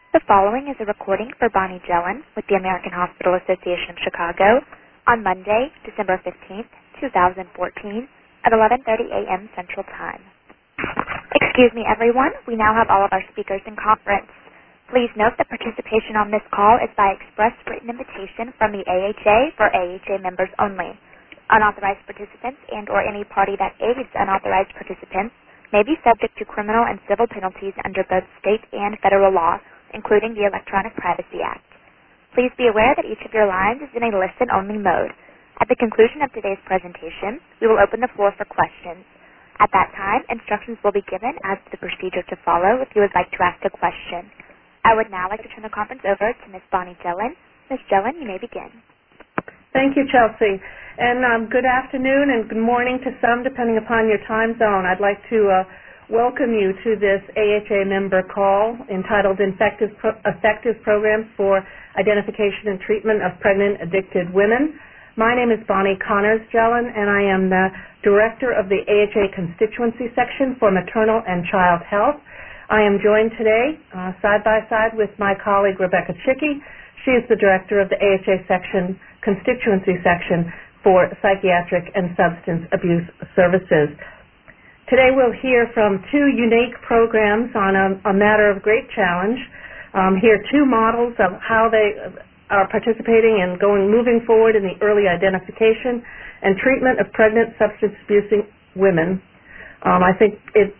The following is a recording for Bonnie Jelen with the American Hospital Association of Chicago on Monday, December 15th, 2014 at 11:30 a.m. Central Time. Excuse me, everyone. We now have all of our speakers in conference. Please note that participation on this call is by express written invitation from the AHA for AHA members only. Unauthorized participants and or any party that aids unauthorized participants may be subject to criminal and civil penalties under both state and federal law, including the Electronic Privacy Act. Please be aware that each of your lines is in a listen-only mode. At the conclusion of today's presentation, we will open the floor for questions. At that time, instructions will be given as to the procedure to follow if you would like to ask a question. I would now like to turn the conference over to Ms. Bonnie Jelen. Ms. Jelen, you may begin. Thank you, Chelsea. And good afternoon and good morning to some, depending upon your time zone. I'd like to welcome you to this AHA member call entitled Effective Programs for Identification and Treatment of Pregnant Addicted Women. My name is Bonnie Connors Jelen, and I am the Director of the AHA Constituency Section for Maternal and Child Health. I am joined today side by side with my colleague Rebecca Chicky. She is the Director of the AHA Constituency Section for Psychiatric and Substance Abuse Services. Today we'll hear from two unique programs on a matter of great challenge. Hear two models of how they are participating and moving forward in the early identification and treatment of pregnant substance-abusing women. I think it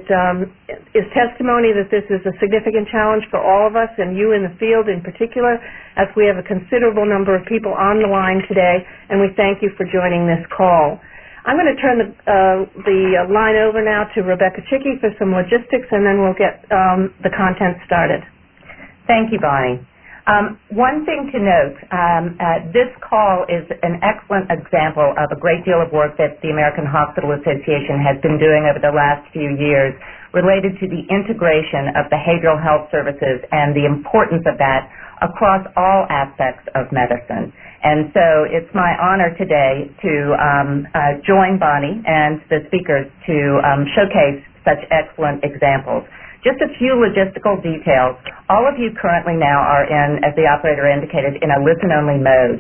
is testimony that this is a significant challenge for all of us, and you in the field in particular, as we have a considerable number of people on the line today, and we thank you for joining this call. I'm going to turn the line over now to Rebecca Chicky for some logistics, and then we'll get the content started. Thank you, Bonnie. One thing to note, this call is an excellent example of a great deal of work that the American Hospital Association has been doing over the last few years related to the integration of behavioral health services and the importance of that across all aspects of medicine. And so it's my honor today to join Bonnie and the speakers to showcase such excellent examples. Just a few logistical details. All of you currently now are in, as the operator indicated, in a listen-only mode.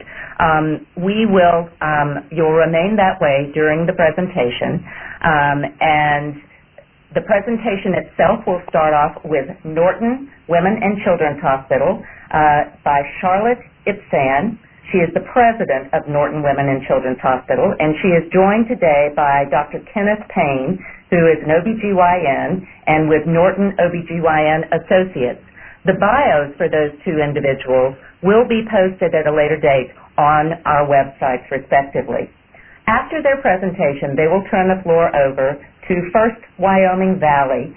You'll remain that way during the presentation, and the presentation itself will start off with Norton Women and Children's Hospital by Charlotte Ipsan. She is the president of Norton Women and Children's Hospital, and she is joined today by Dr. Kenneth Payne, who is an OBGYN, and with Norton OBGYN Associates. The bios for those two individuals will be posted at a later date on our websites, respectively. After their presentation, they will turn the floor over to First Wyoming Valley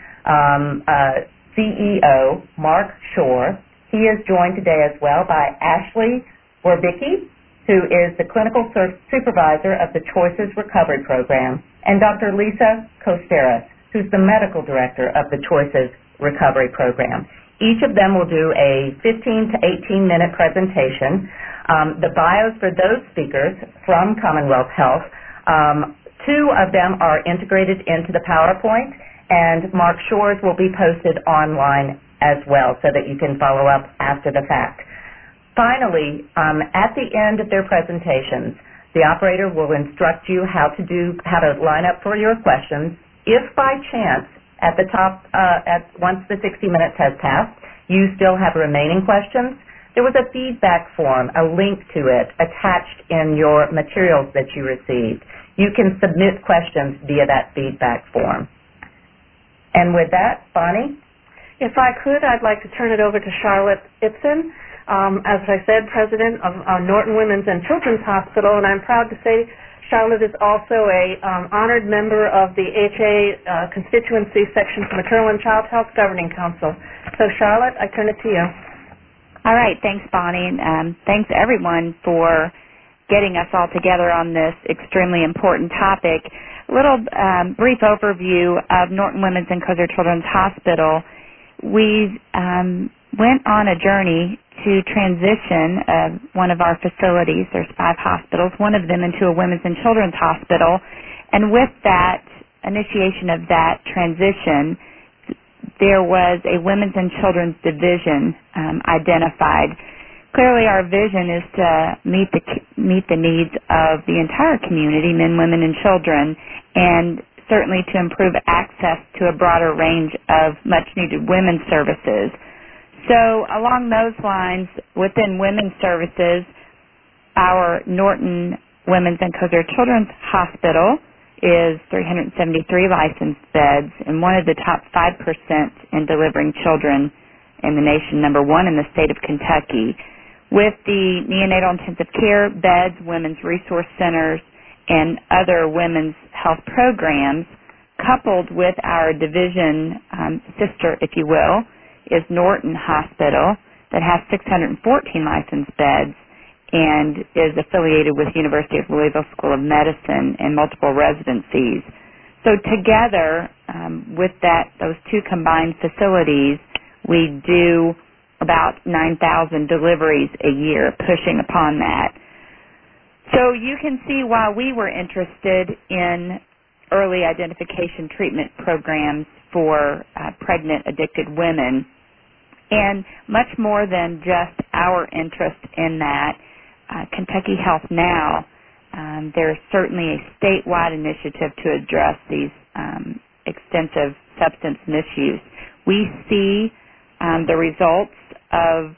CEO, Mark Shore. He is joined today as well by Ashley Borbicki, who is the clinical supervisor of the Choices Recovery Program, and Dr. Lisa Costeras, who's the medical director of the Choices Recovery Program. Each of them will do a 15 to 18-minute presentation. The bios for those speakers from Commonwealth Health, two of them are integrated into the PowerPoint, and Mark Shore's will be posted online as well so that you can follow up after the fact. Finally, at the end of their presentations, the operator will instruct you how to line up for your questions. If by chance, at the top, once the 60 minutes has passed, you still have remaining questions, there was a feedback form, a link to it, attached in your materials that you received. You can submit questions via that feedback form. And with that, Bonnie? If I could, I'd like to turn it over to Charlotte Ipsan. As I said, president of Norton Women's and Children's Hospital, and I'm proud to say Charlotte is also a honored member of the AHA Constituency Section for Maternal and Child Health Governing Council. So, Charlotte, I turn it to you. All right. Thanks, Bonnie. And thanks, everyone, for getting us all together on this extremely important topic. A little brief overview of Norton Women's and Koser Children's Hospital. We went on a journey to transition one of our facilities, there's 5 hospitals, one of them into a women's and children's hospital. And with that initiation of that transition, there was a women's and children's division identified. Clearly, our vision is to meet the needs of the entire community, men, women, and children, and certainly to improve access to a broader range of much-needed women's services. So along those lines, within women's services, our Norton Women's and Kosar Children's Hospital is 373 licensed beds and one of the top 5% in delivering children in the nation, number one in the state of Kentucky. With the neonatal intensive care beds, women's resource centers, and other women's health programs, coupled with our division sister, if you will, is Norton Hospital that has 614 licensed beds and is affiliated with University of Louisville School of Medicine and multiple residencies. So together, with those two combined facilities, we do about 9,000 deliveries a year, pushing upon that. So you can see why we were interested in early identification treatment programs for pregnant, addicted women. And much more than just our interest in that, Kentucky Health Now, there's certainly a statewide initiative to address these extensive substance misuse. We see the results of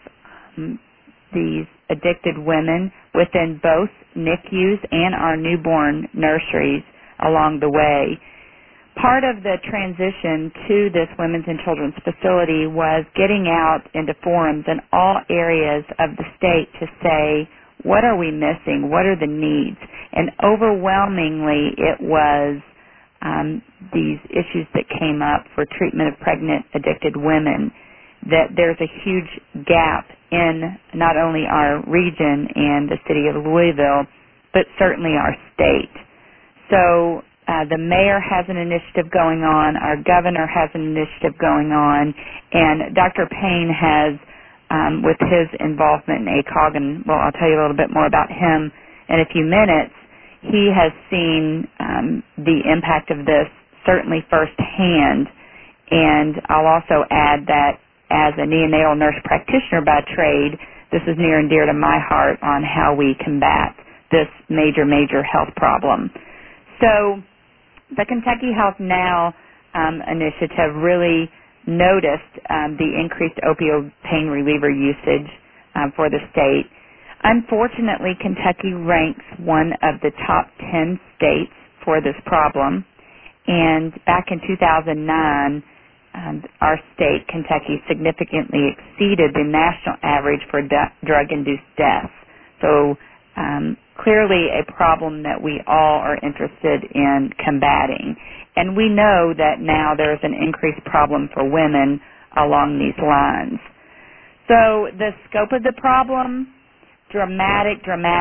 these addicted women within both NICUs and our newborn nurseries along the way. Part of the transition to this women's and children's facility was getting out into forums in all areas of the state to say, what are we missing? What are the needs? And overwhelmingly, it was these issues that came up for treatment of pregnant, addicted women, that there's a huge gap in not only our region and the city of Louisville, but certainly our state. So the mayor has an initiative going on, our governor has an initiative going on, and Dr. Payne has, with his involvement in ACOG, and well, I'll tell you a little bit more about him in a few minutes, he has seen the impact of this certainly firsthand, and I'll also add that as a neonatal nurse practitioner by trade, this is near and dear to my heart on how we combat this major, major health problem. So the Kentucky Health Now initiative really noticed the increased opioid pain reliever usage for the state. Unfortunately, Kentucky ranks one of the top 10 states for this problem, and back in 2009, our state, Kentucky, significantly exceeded the national average for drug-induced deaths. So clearly a problem that we all are interested in combating. And we know that now there's an increased problem for women along these lines. So the scope of the problem, dramatic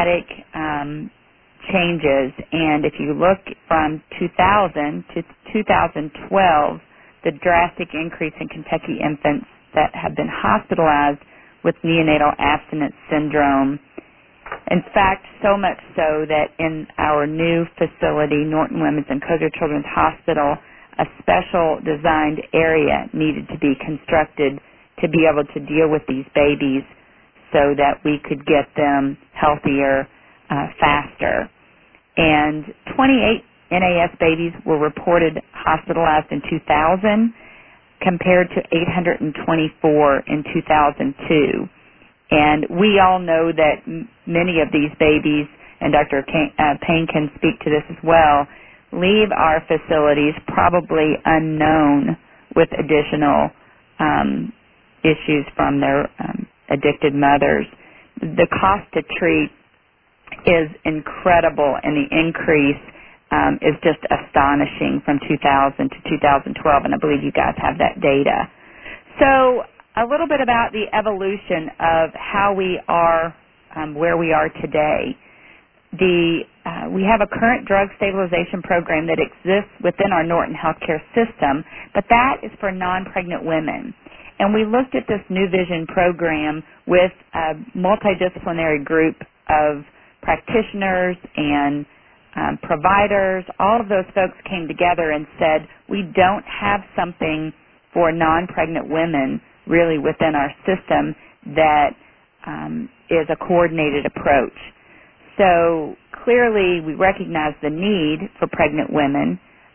changes. And if you look from 2000 to 2012, the drastic increase in Kentucky infants that have been hospitalized with neonatal abstinence syndrome. In fact, so much so that in our new facility, Norton Women's and Kosar Children's Hospital, a special designed area needed to be constructed to be able to deal with these babies so that we could get them healthier faster. And 28 NAS babies were reported hospitalized in 2000 compared to 824 in 2002. And we all know that many of these babies, and Dr. Payne can speak to this as well, leave our facilities probably unknown with additional issues from their addicted mothers. The cost to treat is incredible, and the increase is just astonishing from 2000 to 2012, and I believe you guys have that data. So a little bit about the evolution of how we are where we are today. We have a current drug stabilization program that exists within our Norton Healthcare system, but that is for non-pregnant women. And we looked at this New Vision program with a multidisciplinary group of practitioners and providers. All of those folks came together and said, we don't have something for non-pregnant women really within our system that is a coordinated approach. So clearly we recognize the need for pregnant women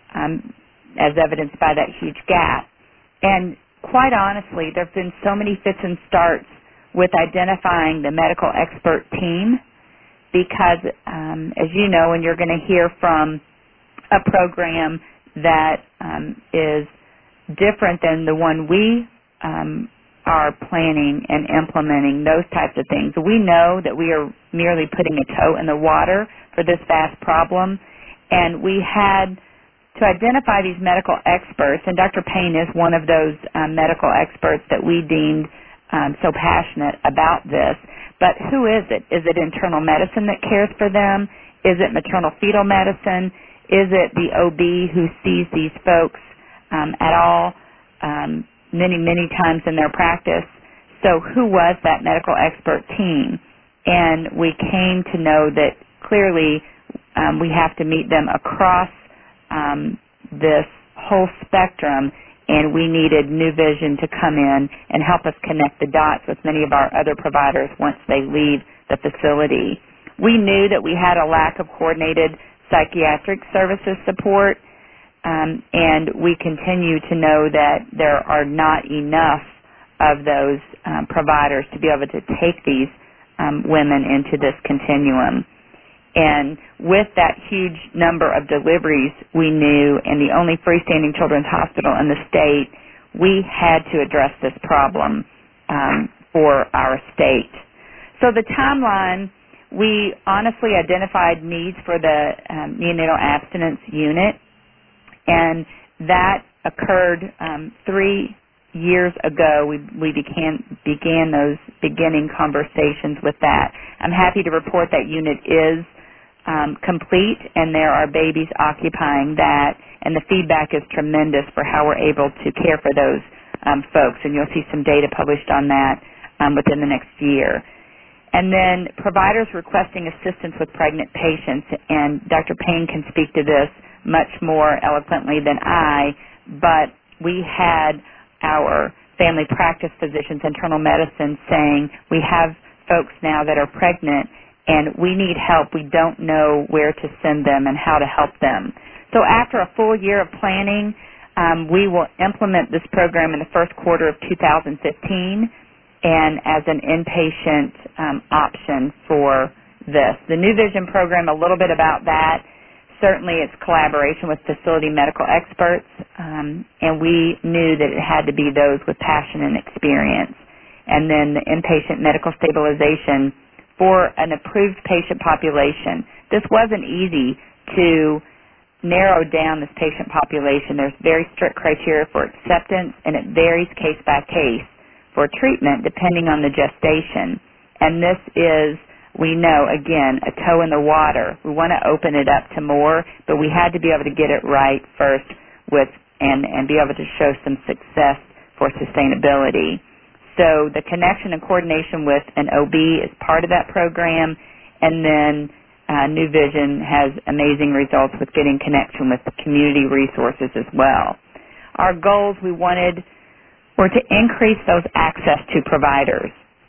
as evidenced by that huge gap. And quite honestly, there have been so many fits and starts with identifying the medical expert team because, as you know, and you're going to hear from a program that is different than the one we are planning and implementing, those types of things. We know that we are merely putting a toe in the water for this vast problem, and we had to identify these medical experts, and Dr. Payne is one of those medical experts that we deemed so passionate about this. But who is it? Is it internal medicine that cares for them? Is it maternal fetal medicine? Is it the OB who sees these folks at all many, many times in their practice? So who was that medical expert team? And we came to know that clearly we have to meet them across this whole spectrum, and we needed New Vision to come in and help us connect the dots with many of our other providers once they leave the facility. We knew that we had a lack of coordinated psychiatric services support, and we continue to know that there are not enough of those providers to be able to take these women into this continuum. And with that huge number of deliveries we knew, and the only freestanding children's hospital in the state, we had to address this problem for our state. So the timeline, we honestly identified needs for the neonatal abstinence unit, and that occurred 3 years ago. We began those beginning conversations with that. I'm happy to report that unit is complete, and there are babies occupying that, and the feedback is tremendous for how we're able to care for those folks, and you'll see some data published on that within the next year. And then providers requesting assistance with pregnant patients, and Dr. Payne can speak to this much more eloquently than I, but we had our family practice physicians, internal medicine, saying we have folks now that are pregnant and we need help. We don't know where to send them and how to help them. So after a full year of planning, we will implement this program in the first quarter of 2015 and as an inpatient option for this. The New Vision program, a little bit about that. Certainly it's collaboration with facility medical experts, and we knew that it had to be those with passion and experience. And then the inpatient medical stabilization for an approved patient population. This wasn't easy to narrow down this patient population. There's very strict criteria for acceptance, and it varies case by case for treatment depending on the gestation. And this is, we know, again, a toe in the water. We want to open it up to more, but we had to be able to get it right first with and be able to show some success for sustainability. So the connection and coordination with an OB is part of that program, and then New Vision has amazing results with getting connection with the community resources as well. Our goals were to increase those access to providers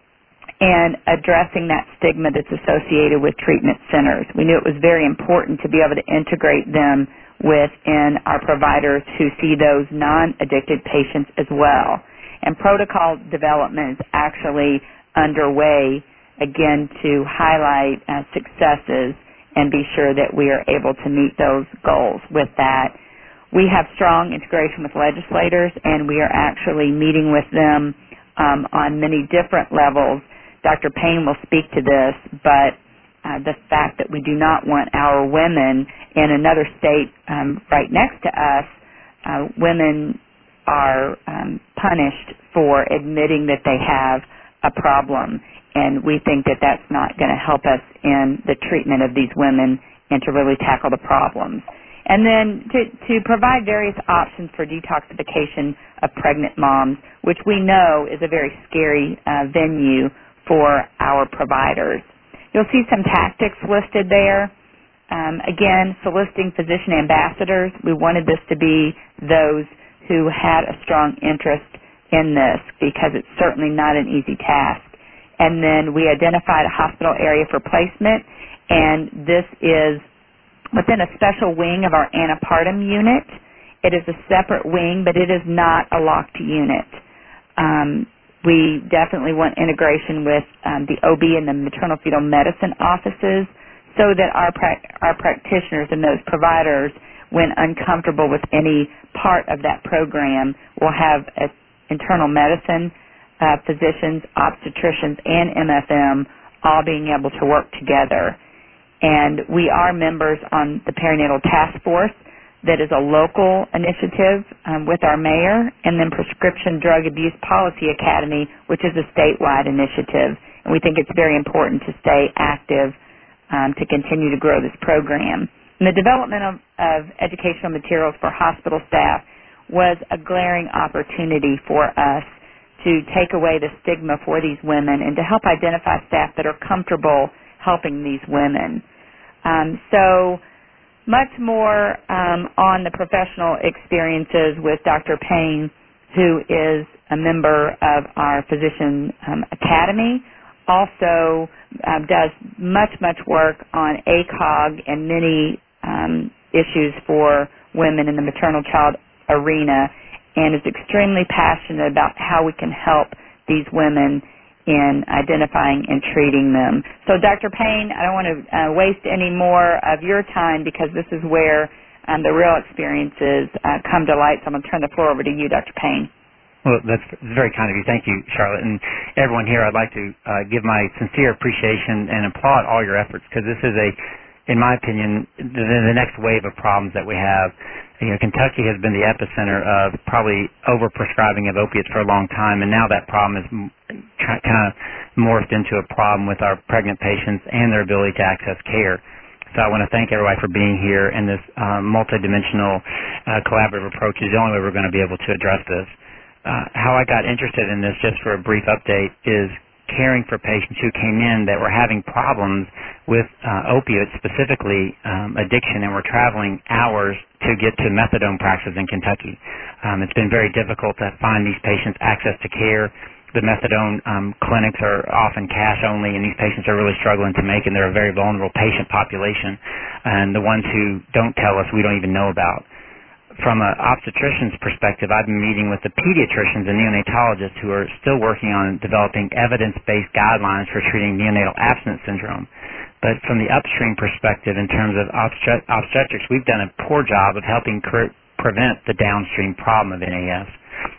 and addressing that stigma that's associated with treatment centers. We knew it was very important to be able to integrate them within our providers who see those non-addicted patients as well. And protocol development is actually underway, again, to highlight successes and be sure that we are able to meet those goals with that. We have strong integration with legislators, and we are actually meeting with them on many different levels. Dr. Payne will speak to this, but the fact that we do not want our women in another state right next to us, women are punished for admitting that they have a problem, and we think that that's not going to help us in the treatment of these women and to really tackle the problems. And then to provide various options for detoxification of pregnant moms, which we know is a very scary venue for our providers. You'll see some tactics listed there. Again, soliciting physician ambassadors. We wanted this to be those who had a strong interest in this because it's certainly not an easy task. And then we identified a hospital area for placement, and this is within a special wing of our antepartum unit. It is a separate wing, but it is not a locked unit. We definitely want integration with the OB and the maternal fetal medicine offices so that our practitioners and those providers, when uncomfortable with any part of that program, will have internal medicine physicians, obstetricians, and MFM all being able to work together. And we are members on the Perinatal Task Force that is a local initiative with our mayor, and then Prescription Drug Abuse Policy Academy, which is a statewide initiative. And we think it's very important to stay active to continue to grow this program. And the development of educational materials for hospital staff was a glaring opportunity for us to take away the stigma for these women and to help identify staff that are comfortable helping these women. So much more on the professional experiences with Dr. Payne, who is a member of our Physician Academy, also does much work on ACOG and many issues for women in the maternal-child arena, and is extremely passionate about how we can help these women in identifying and treating them. So, Dr. Payne, I don't want to waste any more of your time because this is where the real experiences come to light. So I'm going to turn the floor over to you, Dr. Payne. Well, that's very kind of you. Thank you, Charlotte. And everyone here, I'd like to give my sincere appreciation and applaud all your efforts because this is in my opinion, the next wave of problems that we have. You know, Kentucky has been the epicenter of probably overprescribing of opiates for a long time, and now that problem is kind of morphed into a problem with our pregnant patients and their ability to access care. So I want to thank everybody for being here, and this multidimensional collaborative approach is the only way we're going to be able to address this. How I got interested in this, just for a brief update, is caring for patients who came in that were having problems with opiates, specifically addiction, and were traveling hours to get to methadone practices in Kentucky. It's been very difficult to find these patients access to care. The methadone clinics are often cash only, and these patients are really struggling to make, and they're a very vulnerable patient population. And the ones who don't tell us, we don't even know about. From an obstetrician's perspective, I've been meeting with the pediatricians and neonatologists who are still working on developing evidence-based guidelines for treating neonatal abstinence syndrome. But from the upstream perspective, in terms of obstetrics, we've done a poor job of helping prevent the downstream problem of NAS.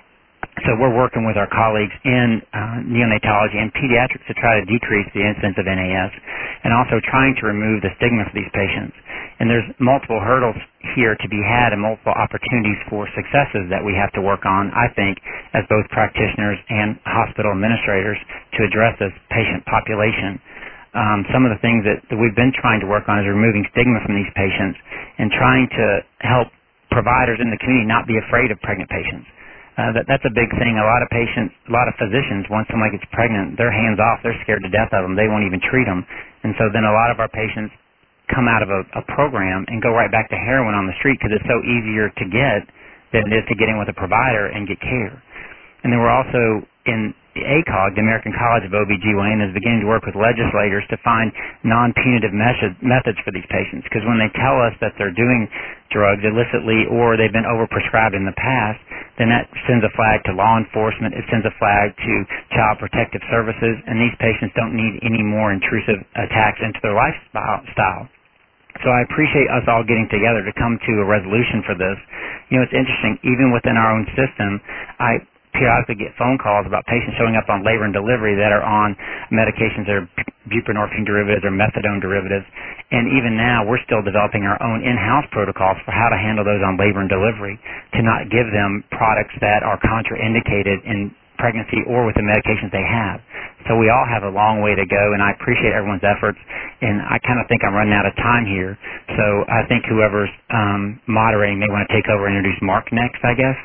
So we're working with our colleagues in neonatology and pediatrics to try to decrease the incidence of NAS and also trying to remove the stigma for these patients. And there's multiple hurdles here to be had and multiple opportunities for successes that we have to work on, I think, as both practitioners and hospital administrators to address this patient population. Some of the things that we've been trying to work on is removing stigma from these patients and trying to help providers in the community not be afraid of pregnant patients. That's a big thing. A lot of patients, a lot of physicians, once somebody gets pregnant, they're hands off. They're scared to death of them. They won't even treat them. And so then a lot of our patients come out of a program and go right back to heroin on the street because it's so easier to get than it is to get in with a provider and get care. And then we're also in the ACOG, the American College of OB-GYN, is beginning to work with legislators to find non-punitive methods for these patients, because when they tell us that they're doing drugs illicitly or they've been overprescribed in the past, then that sends a flag to law enforcement, it sends a flag to Child Protective Services, and these patients don't need any more intrusive attacks into their lifestyle. So I appreciate us all getting together to come to a resolution for this. You know, it's interesting, even within our own system, I periodically get phone calls about patients showing up on labor and delivery that are on medications that are buprenorphine derivatives or methadone derivatives. And even now, we're still developing our own in-house protocols for how to handle those on labor and delivery, to not give them products that are contraindicated in pregnancy or with the medications they have. So we all have a long way to go, and I appreciate everyone's efforts, and I kind of think I'm running out of time here. So I think whoever's moderating may want to take over and introduce Mark next, I guess.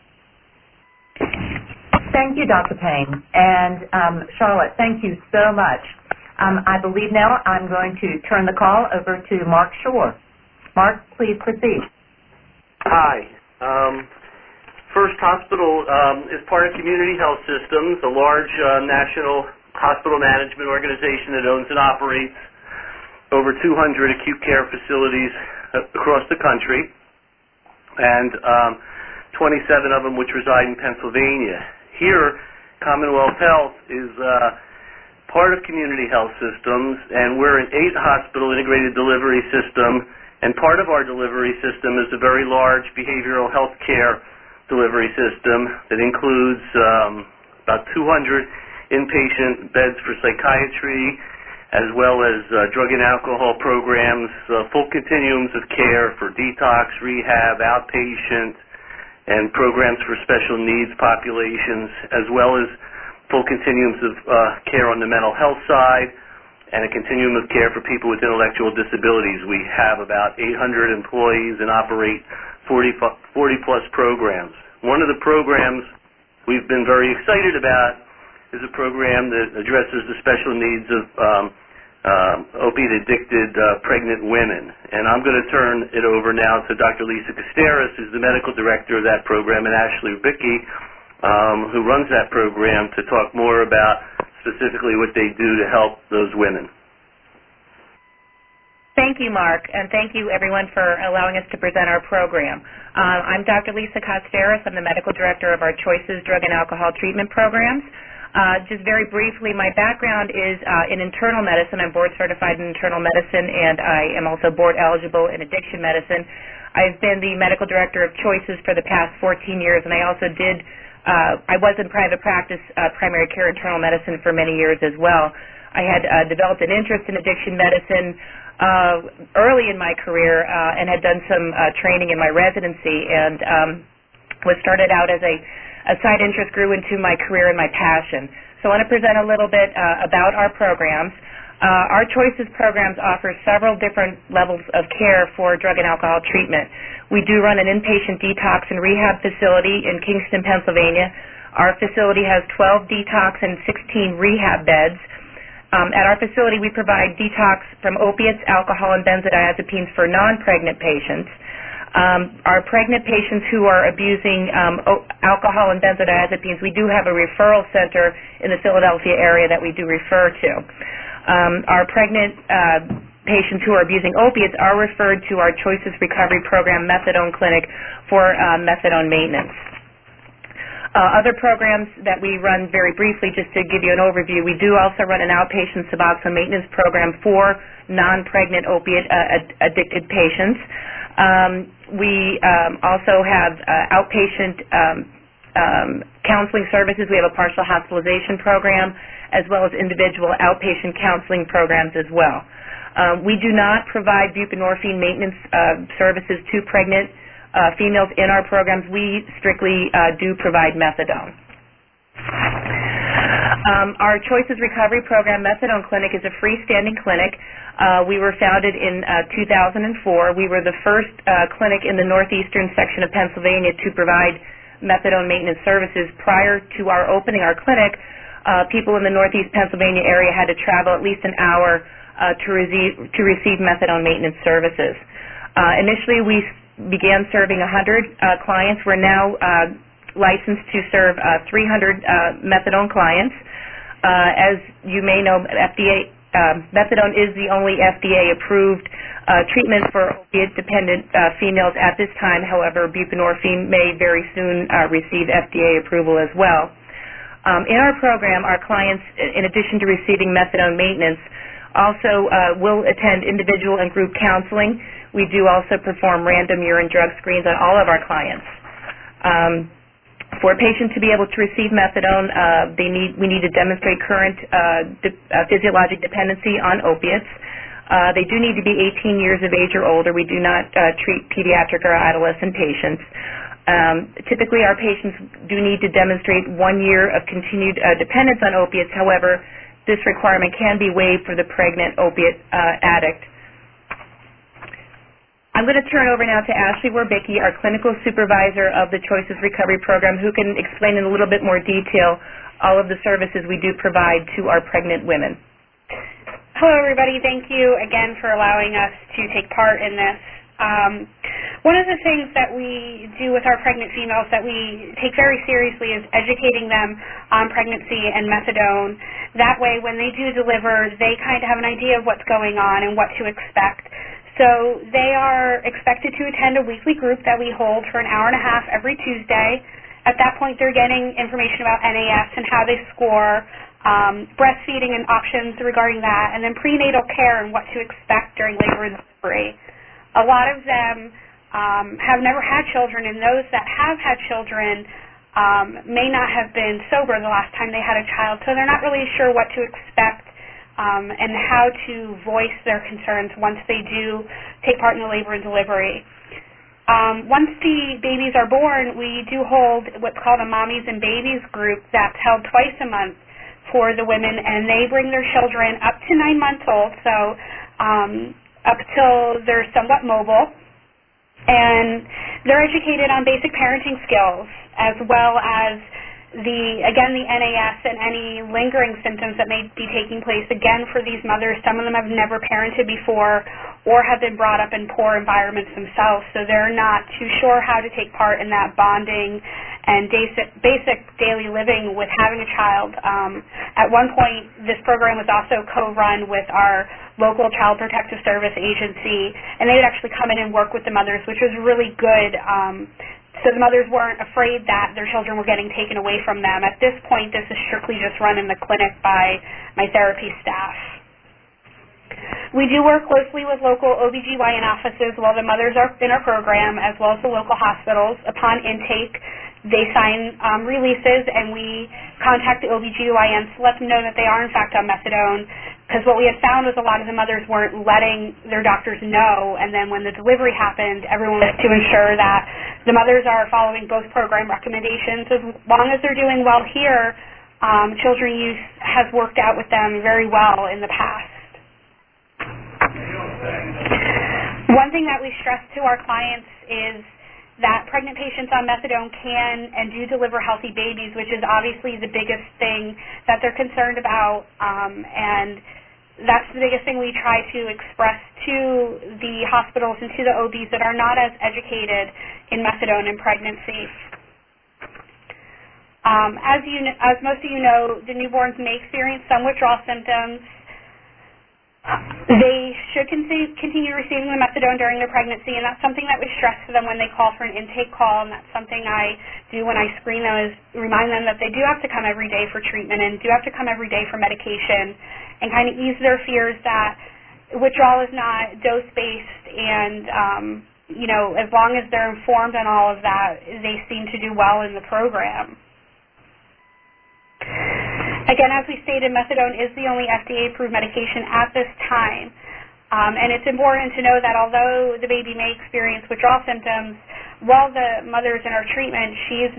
Thank you, Dr. Payne. And Charlotte, thank you so much. I believe now I'm going to turn the call over to Mark Shore. Mark, please proceed. Hi. First Hospital is part of Community Health Systems, a large national hospital management organization that owns and operates over 200 acute care facilities across the country, and 27 of them which reside in Pennsylvania. Here, Commonwealth Health is part of Community Health Systems, and we're an 8-hospital integrated delivery system, and part of our delivery system is a very large behavioral health care delivery system that includes about 200 inpatient beds for psychiatry, as well as drug and alcohol programs, full continuums of care for detox, rehab, outpatient, and programs for special needs populations, as well as full continuums of care on the mental health side, and a continuum of care for people with intellectual disabilities. We have about 800 employees and operate 40-plus programs. One of the programs we've been very excited about is a program that addresses the special needs of opiate-addicted pregnant women. And I'm going to turn it over now to Dr. Lisa Casteras, who's the medical director of that program, and Ashley Bicky, who runs that program, to talk more about specifically what they do to help those women. Thank you, Mark, and thank you, everyone, for allowing us to present our program. I'm Dr. Lisa Casteras. I'm the medical director of our Choices Drug and Alcohol Treatment Programs. Just very briefly, my background is in internal medicine. I'm board certified in internal medicine, and I am also board eligible in addiction medicine. I've been the medical director of Choices for the past 14 years, and I also I was in private practice, primary care internal medicine for many years as well. I had developed an interest in addiction medicine early in my career and had done some training in my residency, and was started out as a side interest, grew into my career and my passion. So I want to present a little bit about our programs. Our Choices programs offer several different levels of care for drug and alcohol treatment. We do run an inpatient detox and rehab facility in Kingston, Pennsylvania. Our facility has 12 detox and 16 rehab beds. At our facility, we provide detox from opiates, alcohol, and benzodiazepines for non-pregnant patients. Our pregnant patients who are abusing alcohol and benzodiazepines, we do have a referral center in the Philadelphia area that we do refer to. Our pregnant patients who are abusing opiates are referred to our Choices Recovery Program methadone clinic for methadone maintenance. Other programs that we run very briefly, just to give you an overview, we do also run an outpatient Suboxone maintenance program for non-pregnant opiate-addicted patients. We also have outpatient counseling services. We have a partial hospitalization program, as well as individual outpatient counseling programs as well. We do not provide buprenorphine maintenance services to pregnant females in our programs. We strictly do provide methadone. Our Choices Recovery Program methadone clinic is a freestanding clinic. We were founded in 2004. We were the first clinic in the northeastern section of Pennsylvania to provide methadone maintenance services. Prior to our opening our clinic, people in the northeast Pennsylvania area had to travel at least an hour to receive methadone maintenance services. Initially, we began serving 100 clients. We're now licensed to serve 300 methadone clients. As you may know, methadone is the only FDA-approved treatment for opiate-dependent females at this time. However, buprenorphine may very soon receive FDA approval as well. In our program, our clients, in addition to receiving methadone maintenance, also will attend individual and group counseling. We do also perform random urine drug screens on all of our clients. For a patient to be able to receive methadone, we need to demonstrate current physiologic dependency on opiates. They do need to be 18 years of age or older. We do not treat pediatric or adolescent patients. Typically, our patients do need to demonstrate 1 year of continued dependence on opiates. However, this requirement can be waived for the pregnant opiate addict. I'm going to turn over now to Ashley Wierbicki, our clinical supervisor of the Choices Recovery Program, who can explain in a little bit more detail all of the services we do provide to our pregnant women. Hello, everybody. Thank you again for allowing us to take part in this One of the things that we do with our pregnant females that we take very seriously is educating them on pregnancy and methadone. That way, when they do deliver, they kind of have an idea of what's going on and what to expect. So they are expected to attend a weekly group that we hold for an hour and a half every Tuesday. At that point, they're getting information about NAS and how they score, breastfeeding and options regarding that, and then prenatal care and what to expect during labor and delivery. A lot of them have never had children, and those that have had children may not have been sober the last time they had a child, so they're not really sure what to expect and how to voice their concerns once they do take part in the labor and delivery. Once the babies are born, we do hold what's called a Mommies and Babies group that's held twice a month for the women, and they bring their children up to 9 months old, so up till they're somewhat mobile, and they're educated on basic parenting skills as well as the NAS and any lingering symptoms that may be taking place. Again, for these mothers, some of them have never parented before or have been brought up in poor environments themselves, so they're not too sure how to take part in that bonding and basic daily living with having a child. At one point, this program was also co-run with our local Child Protective Service agency, and they would actually come in and work with the mothers, which was really good. So the mothers weren't afraid that their children were getting taken away from them. At this point, this is strictly just run in the clinic by my therapy staff. We do work closely with local OBGYN offices while the mothers are in our program, as well as the local hospitals. Upon intake, they sign releases, and we contact the OBGYNs to let them know that they are, in fact, on methadone, because what we had found was a lot of the mothers weren't letting their doctors know, and then when the delivery happened, everyone was to ensure that the mothers are following both program recommendations. As long as they're doing well here, children use has worked out with them very well in the past. One thing that we stress to our clients is that pregnant patients on methadone can and do deliver healthy babies, which is obviously the biggest thing that they're concerned about, and that's the biggest thing we try to express to the hospitals and to the OBs that are not as educated in methadone and pregnancy. As most of you know, the newborns may experience some withdrawal symptoms. They should continue receiving the methadone during their pregnancy, and that's something that we stress to them when they call for an intake call, and that's something I do when I screen them, is remind them that they do have to come every day for treatment and do have to come every day for medication, and kind of ease their fears that withdrawal is not dose-based, and as long as they're informed on all of that, they seem to do well in the program. Again, as we stated, methadone is the only FDA-approved medication at this time. And it's important to know that although the baby may experience withdrawal symptoms, while the mother's in her treatment, she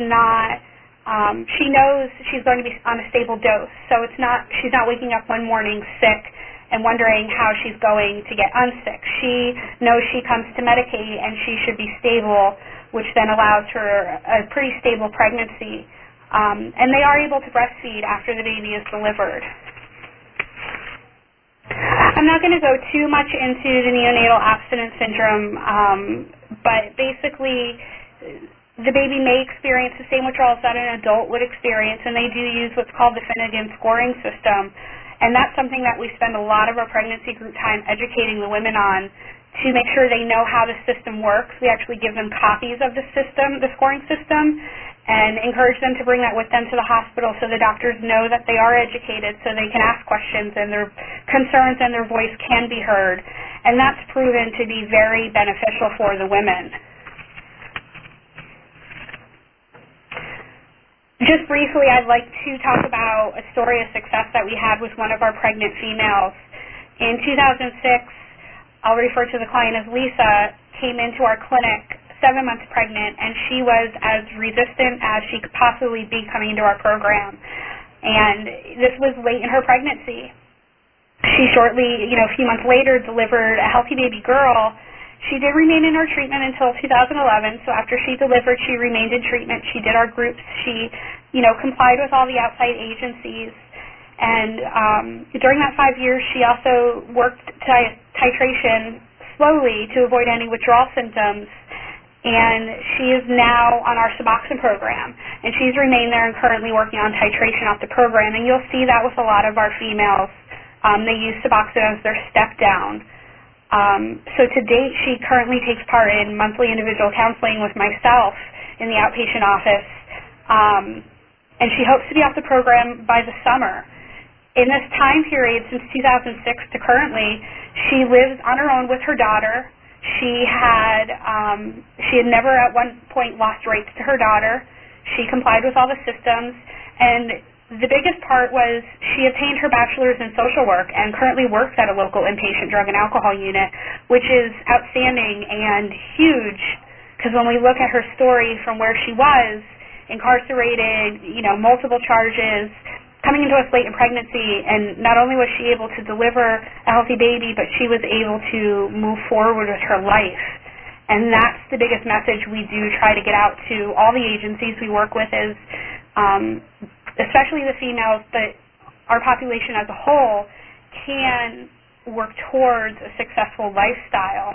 knows she's going to be on a stable dose. So she's not waking up one morning sick and wondering how she's going to get unsick. She knows she comes to Medicaid and she should be stable, which then allows her a pretty stable pregnancy. And they are able to breastfeed after the baby is delivered. I'm not going to go too much into the neonatal abstinence syndrome, but basically the baby may experience the same withdrawals that an adult would experience, and they do use what's called the Finnegan scoring system. And that's something that we spend a lot of our pregnancy group time educating the women on to make sure they know how the system works. We actually give them copies of the system, the scoring system, and encourage them to bring that with them to the hospital so the doctors know that they are educated, so they can ask questions and their concerns and their voice can be heard. And that's proven to be very beneficial for the women. Just briefly, I'd like to talk about a story of success that we had with one of our pregnant females. In 2006, I'll refer to the client as Lisa, came into our clinic 7 months pregnant, and she was as resistant as she could possibly be coming into our program. And this was late in her pregnancy. She shortly, a few months later, delivered a healthy baby girl. She did remain in her treatment until 2011, so after she delivered, she remained in treatment. She did our groups. She, complied with all the outside agencies. And during that 5 years, she also worked titration slowly to avoid any withdrawal symptoms, and she is now on our Suboxone program, and she's remained there and currently working on titration off the program, and you'll see that with a lot of our females. They use Suboxone as their step down. So to date, she currently takes part in monthly individual counseling with myself in the outpatient office, and she hopes to be off the program by the summer. In this time period, since 2006 to currently, she lives on her own with her daughter. She had never at one point lost rights to her daughter. She complied with all the systems, and the biggest part was she obtained her bachelor's in social work and currently works at a local inpatient drug and alcohol unit, which is outstanding and huge, because when we look at her story from where she was, incarcerated, multiple charges, coming into us late in pregnancy, and not only was she able to deliver a healthy baby, but she was able to move forward with her life. And that's the biggest message we do try to get out to all the agencies we work with is, especially the females, but our population as a whole can work towards a successful lifestyle.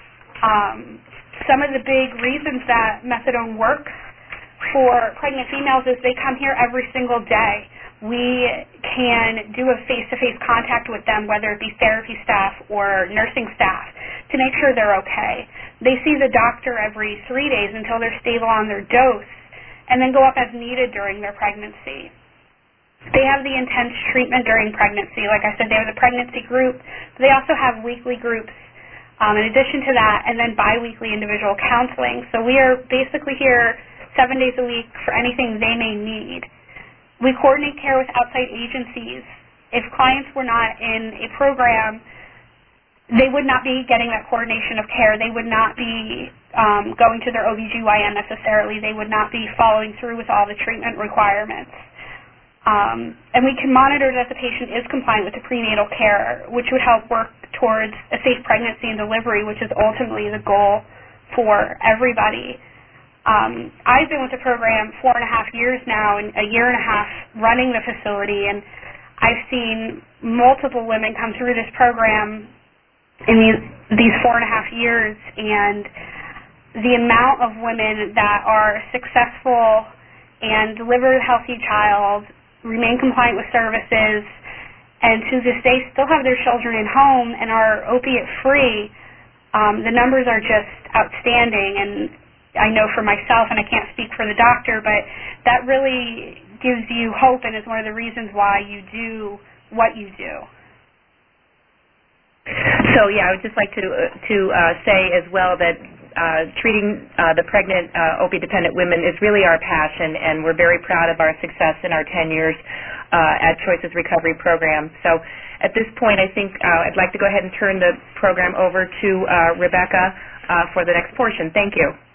Some of the big reasons that methadone works for pregnant females is they come here every single day. We can do a face-to-face contact with them, whether it be therapy staff or nursing staff, to make sure they're okay. They see the doctor every 3 days until they're stable on their dose, and then go up as needed during their pregnancy. They have the intense treatment during pregnancy. Like I said, they have the pregnancy group. They also have weekly groups in addition to that, and then biweekly individual counseling. So we are basically here 7 days a week for anything they may need. We coordinate care with outside agencies. If clients were not in a program, they would not be getting that coordination of care. They would not be going to their OBGYN necessarily. They would not be following through with all the treatment requirements. And we can monitor that the patient is compliant with the prenatal care, which would help work towards a safe pregnancy and delivery, which is ultimately the goal for everybody. I've been with the program 4.5 years now, and a year and a half running the facility, and I've seen multiple women come through this program in these 4.5 years, and the amount of women that are successful and deliver a healthy child, remain compliant with services, and to this day still have their children in home and are opiate-free, the numbers are just outstanding. And I know for myself, and I can't speak for the doctor, but that really gives you hope and is one of the reasons why you do what you do. So, yeah, I would just like to say as well that treating the pregnant opiate-dependent women is really our passion, and we're very proud of our success in our 10 years at Choices Recovery Program. So at this point, I think I'd like to go ahead and turn the program over to Rebecca for the next portion. Thank you.